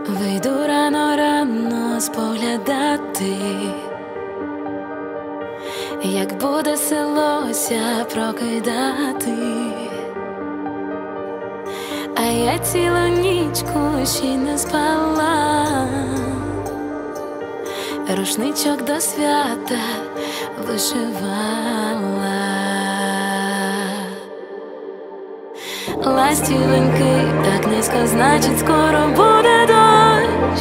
Вийду рано споглядати, як буде селося прокидати. А я цілу нічку ще й не спала, рушничок до свята вишивала. Ластівинки так низько, значить скоро буде дощ.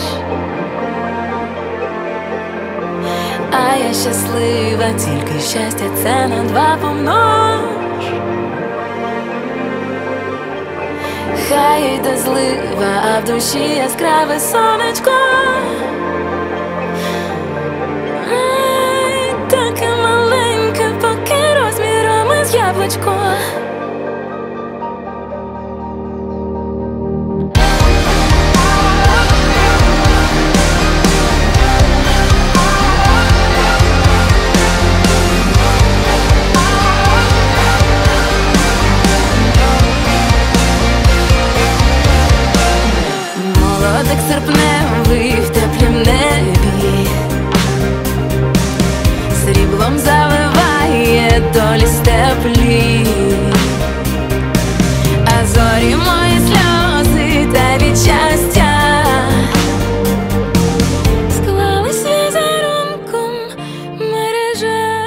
А я щаслива, тільки щастя це на 2 помнож. Хай йде злива, а в душі яскраве сонечко. Ай, таке маленьке, поки розміром із яблучко. Молодик серпневий в теплім небі, сріблом заливає долі степлі, а зорі мої сльози та від щастя склались візерунком мережа.